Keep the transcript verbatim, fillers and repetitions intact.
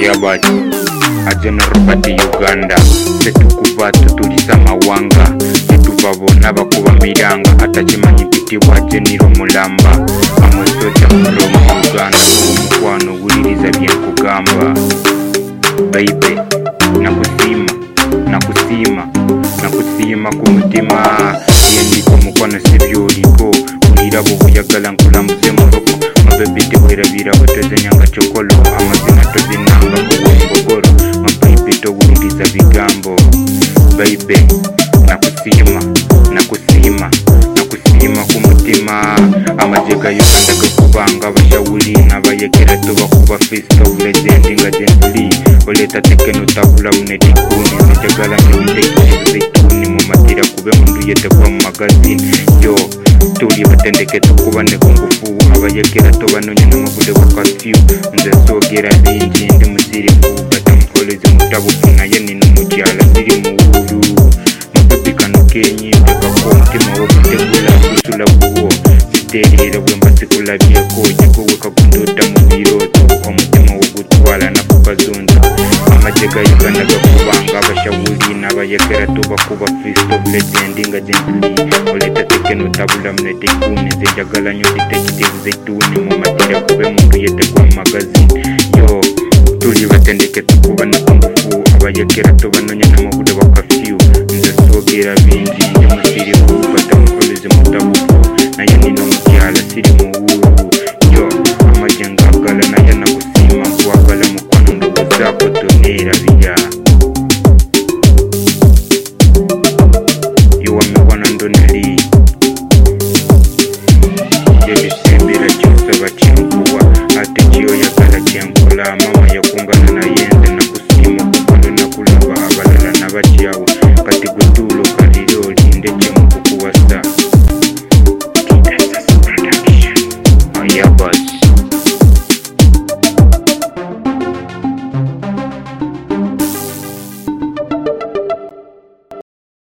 Yabat Ajana Robert Uganda tetukuva tutulisa mawanga tetuva bonna bakuba miranga atakimanyi pitibwa Jeniro Mulamba amwesoja mulomo Uganda omukwano wuliriza byenkugamba baby nakusima nakusima nakusima ku mutima yendiko mukwano sibyoliko ulira bubuyagala nkulambuze moroko mabebi tewerabira batozenyanga chokolo amazina tozinanga kuwembogoro mababy towuliriza bigambo baby nakusima nakusima nakusima ku mutima amajega Uganda gakubanga bashawuli nabayekera tubakuba fist of legend nga gently oleta tekeno tabula unetikuni nijagala nibitekerezo zeituni mu matira kube mundu yetekwa mu magazine yo tuli batendeke tukubane ku ngufu abayekera tobanonye n'amabude wa curfew nze sogera bingi ndi musirifu batamkoleze mutabufuna ye nino mukyala ziri mu wulu mabebi kano kenyi tekako mutima wo kutegula kusula buwo ziterera bwemba sikulabyeko jyekowe kakundota mu biroto omutima wo gutwala nakukazonda amajega Uganda gakubanga abashawuli n'abayekera tubakuba fist of legend nga gently oleta tekeno tabula mnetekune zenjagala nyo detective zeituni mu matira kube mundu yetekwa mu magazine yo tuli batendeke tukuba nakungufu abayekera tobanonya n'amabude wa curfew nze sogera bingi nyo musirifu batamukoleze mutabuko naye nino mukyala siri mu